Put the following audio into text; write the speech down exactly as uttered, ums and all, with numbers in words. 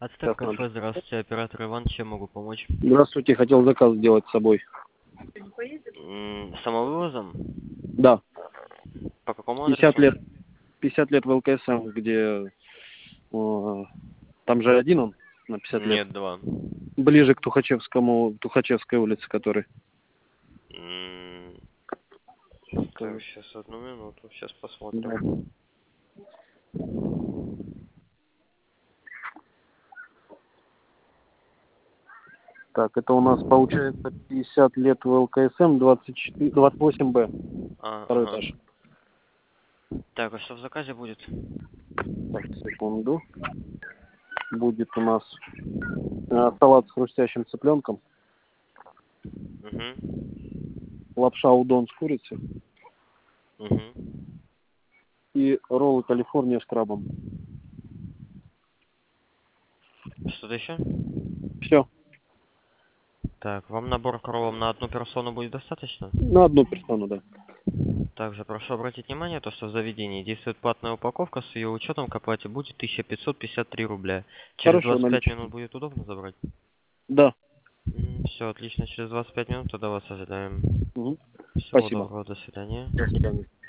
Ацтек кафе, здравствуйте, оператор Иван, чем могу помочь? Здравствуйте, хотел заказ сделать с собой. М, Самовывозом? Да, По какому пятьдесят адресу? лет, пятьдесят лет в ЛКСМ, где э, там же один он на пятьдесят лет. Нет, два. Ближе к Тухачевскому, Тухачевской улице, который. М, Так, Скажу. сейчас одну минуту, сейчас Да. посмотрим. Так, это у нас получается пятьдесят лет в ЛКСМ, двадцать четыре, двадцать восемь Б, А, второй ага. этаж. Так, а что в заказе будет? Так, секунду. Будет у нас э, салат с хрустящим цыпленком, Угу. лапша удон с курицей Угу. и роллы Калифорния с крабом. Что-то еще? Все, Так, вам набор коровам на одну персону будет достаточно? на одну персону, да. Также прошу обратить внимание, то, что в заведении действует платная упаковка, с ее учетом к оплате будет тысяча пятьсот пятьдесят три рубля. Через Хорошо, двадцать пять наличие. минут будет удобно забрать? Да. Все, отлично, через двадцать пять минут тогда вас ожидаем. Угу. Всего Спасибо. доброго, до свидания. До свидания.